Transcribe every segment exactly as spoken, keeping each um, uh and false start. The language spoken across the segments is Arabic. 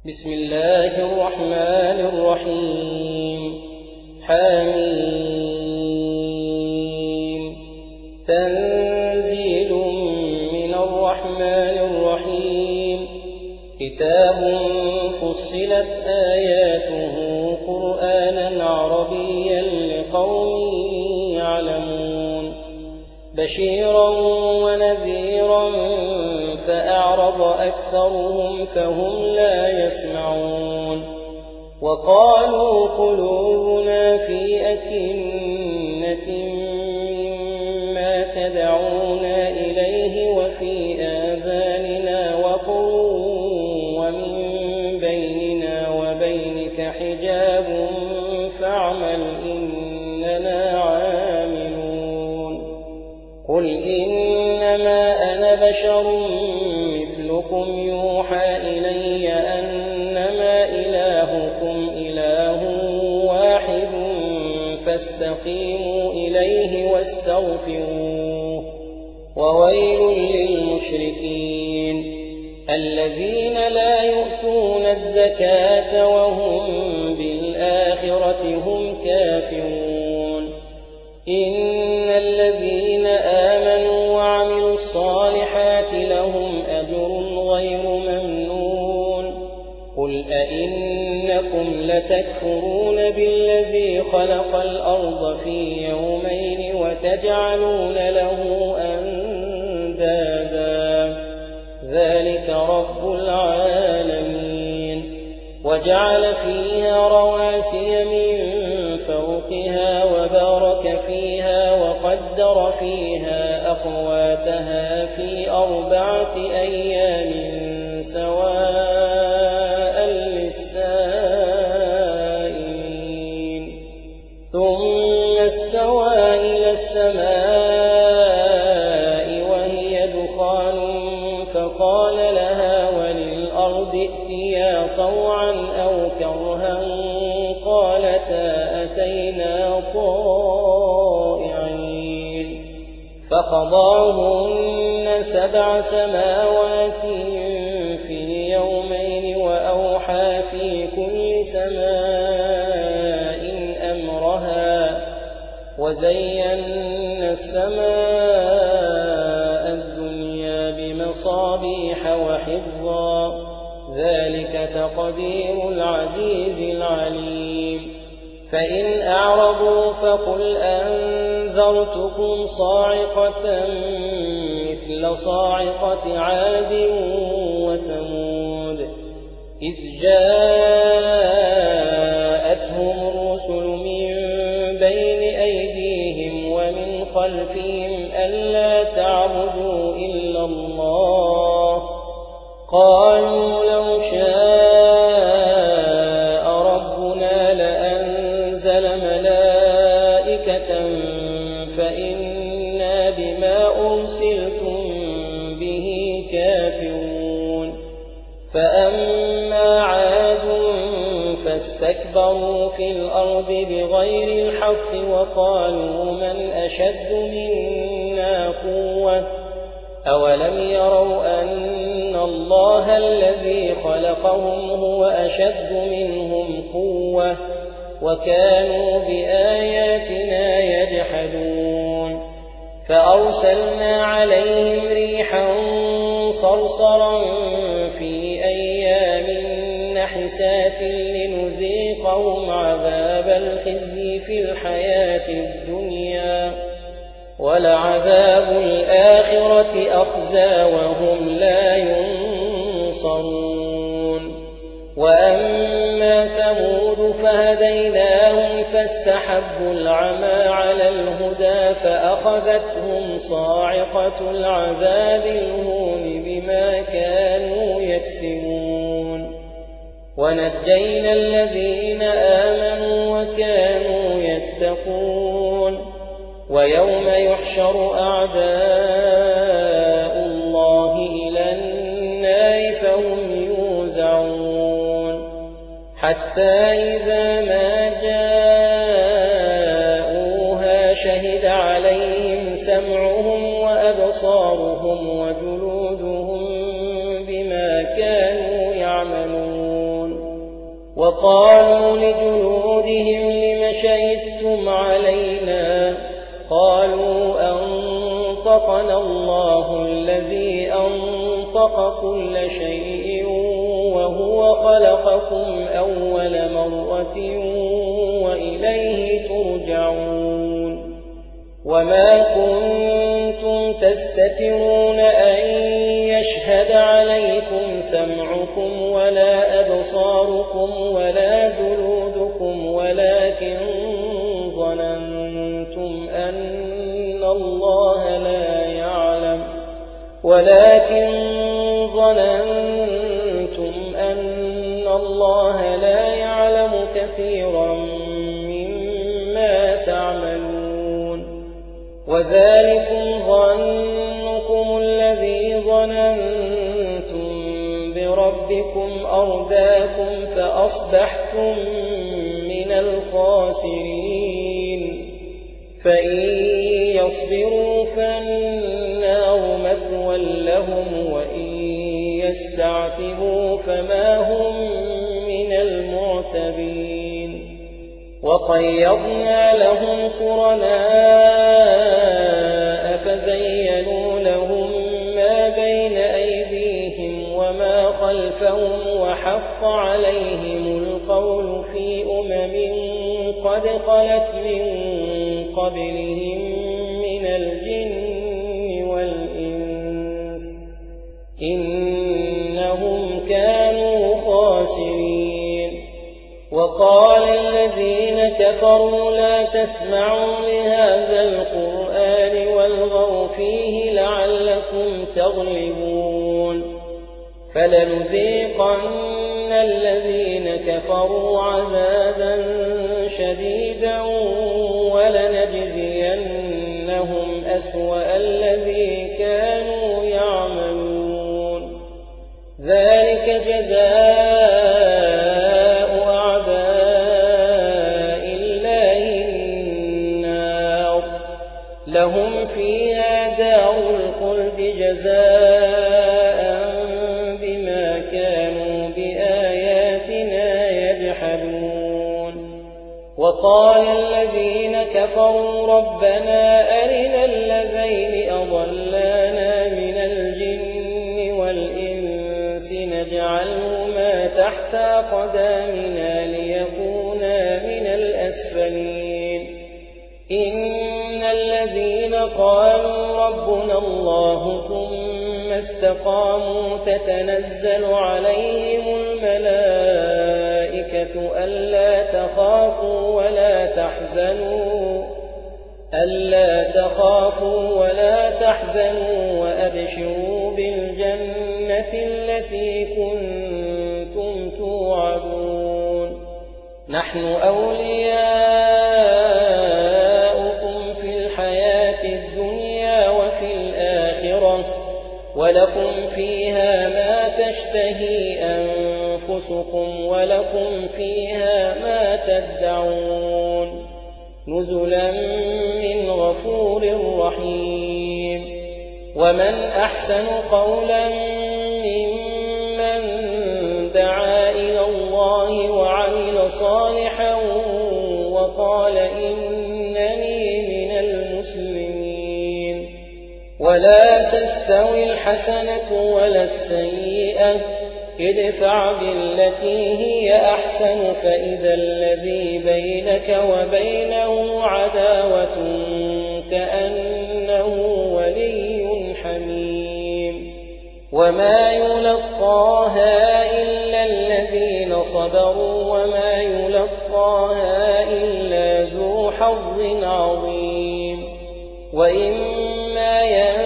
بسم الله الرحمن الرحيم حميم تنزيل من الرحمن الرحيم كتاب فصلت آياته قرآنا عربيا لقوم يعلمون بشيرا ونذيرا فأعرض أكثرهم فهم لا يسمعون وقالوا قلوبنا في أكنة مما تدعونا إليه وفي آذاننا وقر ومن بيننا وبينك حجاب فاعمل إننا عاملون قل إنما أنا بشر مثلكم يوحى إلي أنما إلهكم إله واحد فاستقيموا إليه واستغفروه وويل للمشركين الذين لا يؤتون الزكاة وهم بالآخرة هم كافرون إن الذين آمنوا وعملوا الصالحات لهم أجر غير ممنون قل أئنكم لتكفرون بالذي خلق الأرض في يومين وتجعلون له أندادا ذلك رب العالمين وجعل فيها رواسي من فوقها وبارك فيها وقدر فيها أقواتها في أربعة أيام سواء للسائلين ثم استوى إلى السماء وهي دخان فقال لها وللأرض ائتيا طوعا أو كرها قالتا أتينا طائعين فقضاهن سبع سماوات في يومين وأوحى في كل سماء أمرها وزينا السماء الدنيا بمصابيح وحفظا ذلك تقدير العزيز العليم فإن أعرضوا فقل أنذرتكم صاعقة مثل صاعقة عاد وثمود إذ جاءتهم الرسل من بين أيديهم ومن خلفهم ألا تعبدوا إلا الله قالوا لو شاء ربنا لأنزل ملائكة فإنا بما أرسلتم به كافرون فأما عاد فاستكبروا في الأرض بغير الحق وقالوا من أشد منا قوة أولم يروا أن الله الذي خلقهم هو أشد منهم قوة وكانوا بآياتنا يجحدون فأرسلنا عليهم ريحا صرصرا في أيام نحسات لنذيقهم عذاب الخزي في الحياة الدنيا ولعذاب الآخرة أخزى وهم لا ينصرون وأما ثمود فهديناهم فاستحبوا العمى على الهدى فأخذتهم صاعقة العذاب الهون بما كانوا يكسبون ونجينا الذين آمنوا وكانوا يتقون ويوم يحشر أعداء الله إلى النار فهم يوزعون حتى إذا ما جاءوها شهد عليهم سمعهم وأبصارهم وجلودهم بما كانوا يعملون وقالوا لجلودهم لم شهدتم علينا قالوا أنطقنا الله الذي أنطق كل شيء وهو خلقكم أول مرة وإليه ترجعون وما كنتم تستترون أن يشهد عليكم سمعكم ولا أبصاركم ولا جلودكم ولكن ظننتم أن الله لا يعلم ولكن ظننتم أن الله لا يعلم كثيرا مما تعملون وذلكم ظنكم الذي ظننتم بربكم أرداكم فأصبحتم من الخاسرين فإن يصبروا فالنار مثوى لهم وإن يستعتبوا فما هم من المعتبين وقيضنا لهم قرناء فزينوا لهم ما بين أيديهم وما خلفهم وحق عليهم القول في أمم قد خلت من قبلهم من الجن والإنس إنهم كانوا خاسرين وقال الذين كفروا لا تسمعوا لهذا القرآن والغوا فيه لعلكم تغلبون فلنذيقن الذين كفروا عذابا شديدا ولنجزينهم أسوأ الذي كانوا يعملون ذلك جزاء أعداء الله النار لهم فيها دار الخلد جزاء بما كانوا بآياتنا يجحدون وقال الذين كفروا ربنا أرنا الذين أضلانا من الجن والإنس نجعلهما تحت قدامنا ليكونا من الأسفلين إن الذين قالوا ربنا الله ثم استقاموا تتنزل عليهم الملائكة ألا تخافوا ولا تحزنوا ألا تخافوا ولا تحزنوا وأبشروا بالجنة التي كنتم توعدون نحن أولياؤكم في الحياة الدنيا وفي الآخرة ولكم فيها ما تشتهي أنفسكم ولكم فيها ما تدعون نزلا من غفور رحيم ومن أحسن قولا ممن دعا إلى الله وعمل صالحا وقال إنني من المسلمين ولا تستوي الحسنة ولا السيئة ادفع بالتي هي أحسن فإذا الذي بينك وبينه عداوة كأنه ولي حميم وما يلقاها إلا الذين صبروا وما يلقاها إلا ذو حظ عظيم وإما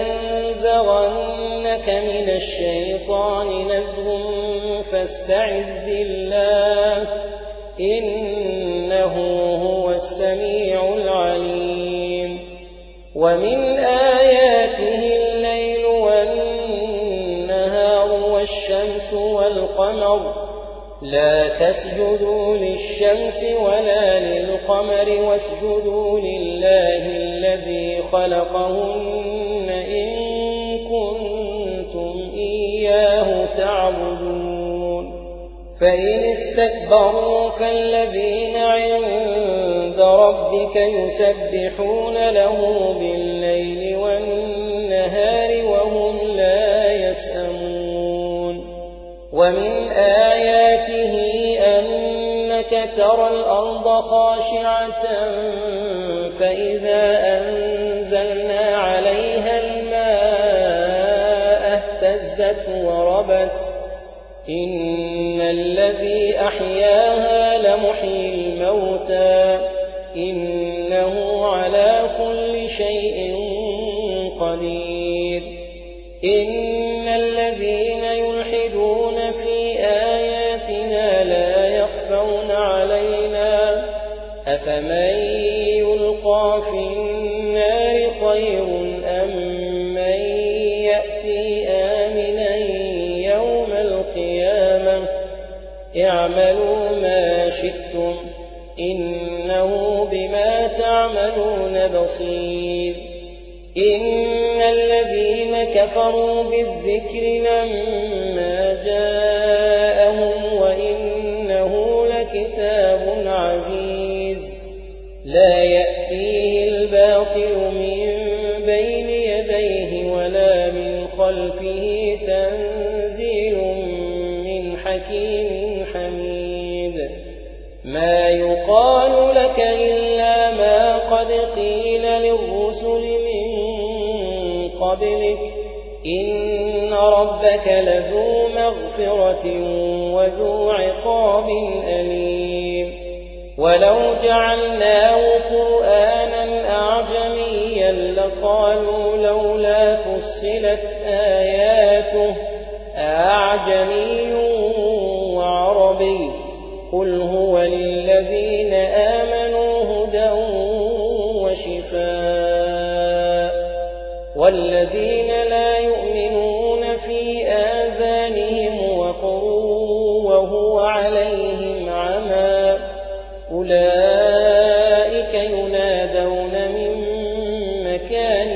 ينزغنك من الشيطان نزغ فاستعذ بالله إنه هو السميع العليم ومن آياته الليل والنهار والشمس والقمر لا تسجدوا للشمس ولا للقمر واسجدوا لله الذي خلقهن إن كنتم إياه تعبدون فإن استكبروا فالذين عند ربك يسبحون له بالليل والنهار وهم لا يسأمون ومن آياته أنك ترى الأرض خاشعة فإذا أنزلنا عليها الماء اهتزت وربت إن الذي أحياها لمحيي الموتى إنه على كل شيء قدير إن الذين يلحدون في آياتنا لا يخفون علينا أفمن يلقى في النار خير أم من يأتي آمنا يوم القيامة اعملوا ما شئتم إنه بما تعملون بصير إن الذين كفروا بالذكر لما جاءهم وإنه لكتاب عزيز لا يأتيه الباطل من بين يديه ولا من خلفه تنزيل من حكيم حميد ما يقال لك إلا ما قد قيل للرسل من قبلك إن ربك لذو مغفرة وذو عقاب أليم ولو جعلناه قرآنا أعجميا لقالوا لولا فصلت آياته أعجمي وعربي قل هو للذين آمنوا هدى وشفاء والذين لا يؤمنون في آذانهم وقر وهو عليهم عمى أولئك ينادون من مكان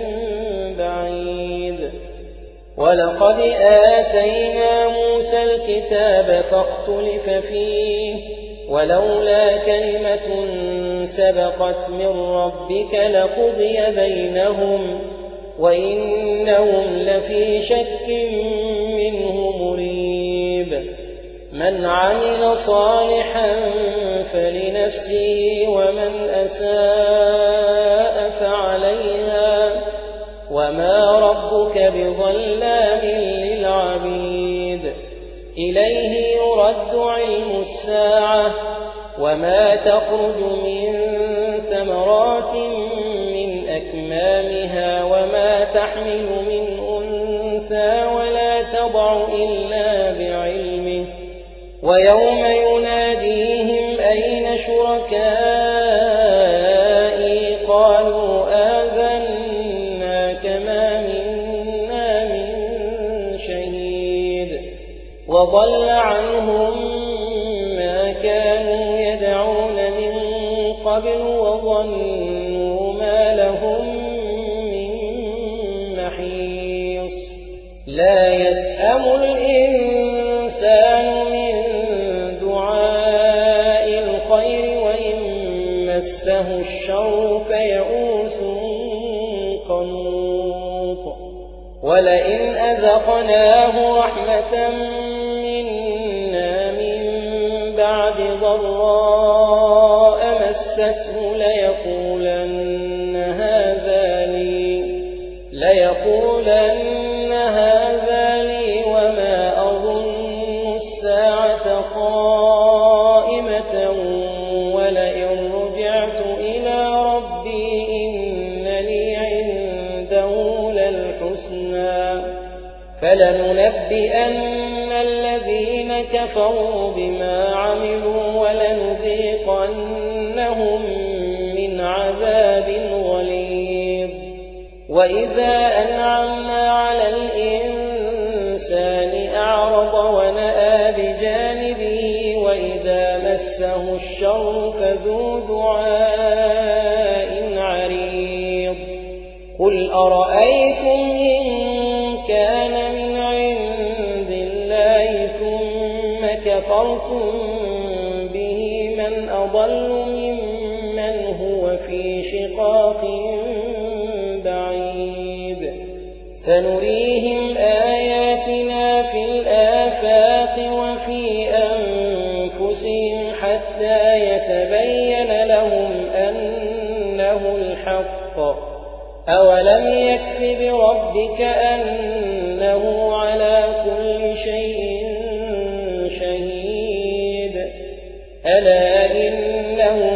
بعيد ولقد آتينا موسى الكتاب فاختلف فيه ولولا كلمة سبقت من ربك لقضي بينهم وإنهم لفي شك منه مريب من عمل صالحا فلنفسه ومن أساء فعليها وما ربك بظلام للعبيد إليه يرد علم الساعة وما تخرج من ثمرات من أكمامها وما تحمل من أنثى ولا تضع إلا بعلمه ويوم يناديهم أين شركائي قالوا آذناك ما منا من شهيد وضل عنهم ما كانوا يدعون من قبل وظنوا ما لهم من محيص لا يسأم الإنسان من دعاء الخير وإن مسه الشر فيئوس قنوط ولئن أذقناه رحمة منا من بعد ضراء مسته ليقولن هذا لي ليقولن هذا لي وما أظن الساعة قائمة ولئن رجعت إلى ربي إن لي عنده للحسنى فلننبئن الذين كفروا بما عملوا ولنذيقنهم من عذاب غليظ وإذا أنعمنا على الإنسان أعرض ونأى بجانبه وإذا مسه الشر فذو دعاء عريض قل أرأيتم إن كان من عند الله ثم كفرتم به من أضل ممن هو في شقاق بعيد سنريهم آياتنا في الآفاق وفي أنفسهم حتى يتبين لهم أنه الحق أولم يكف بربك أنه على كل شيء شهيد ألا إنه